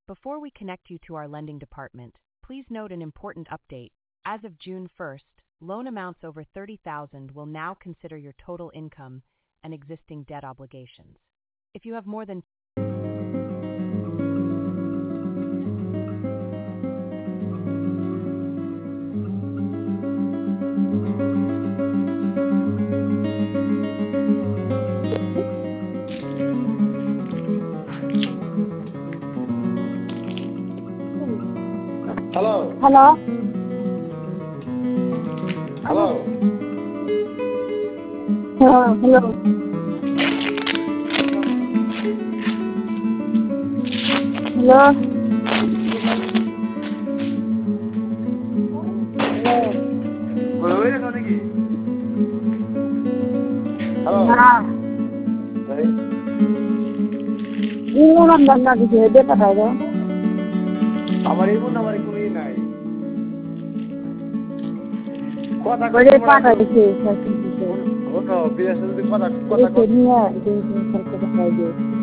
Before we connect you to our lending department, please note an important update. As of June 1st, loan amounts over $30,000 will now consider your total income and existing debt obligations. If you have more than Hello. Hello. Hello. Hello. Hello. Hello. Hello. Hello. हाँ ये number ना दीजिए दे पता है আমার এই নাম্বারে কোনই নাই কথা बड़े पाटा दीजिए सर ওটা বিএসএল দি কথা ये तो नहीं है ये तो सर को बताइए